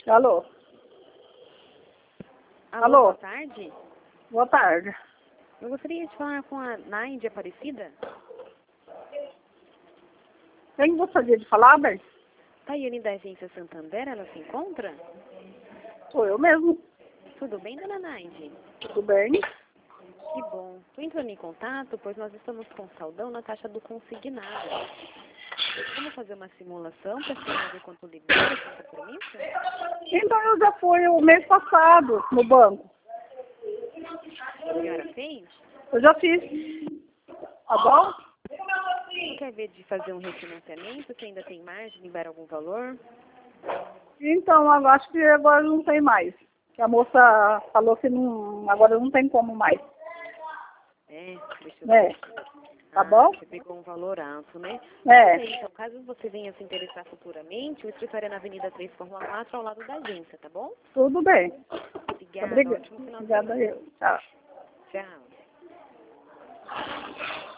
Alô? Alô, boa tarde. Boa tarde. Eu gostaria de falar com a Naide Aparecida. Quem gostaria de falar, bem? Taiane da Agência Santander, ela se encontra? Sou eu mesmo. Tudo bem, dona Naide? Tudo bem? Que bom. Estou entrando em contato, pois nós estamos com saldão na taxa do consignado. Vamos fazer uma simulação para ver quanto libera, se você permite? Então eu já fui o mês passado no banco. A senhora fez? Eu já fiz. Tá bom? Não quer ver de fazer um refinanciamento? Se ainda tem margem, libera algum valor? Então, eu acho que agora não tem mais. Que a moça falou que não, agora não tem como mais. Deixa eu ver. Tá bom? Você pegou um valor alto, né? Então, caso você venha se interessar futuramente, o escritório é na Avenida 3/4, ao lado da agência, tá bom? Tudo bem. Obrigada. Obrigada. Ótimo final de Obrigada semana. eu. Tchau. Tchau.